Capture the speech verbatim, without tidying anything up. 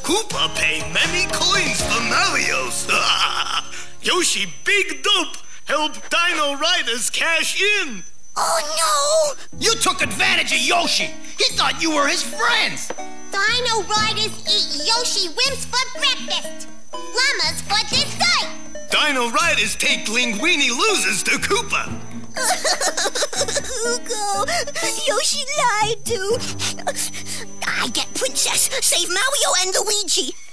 Koopa pay many coins for Mario's. Yoshi Big Dope help Dino Riders cash in. Oh, no! You took advantage of Yoshi. He thought you were his friends. Dino Riders eat Yoshi Wimps for breakfast. Llamas for dessert. Dino Riders take Linguini losers to Koopa. Hugo, Yoshi lied to. I get Princess, save Mario and Luigi.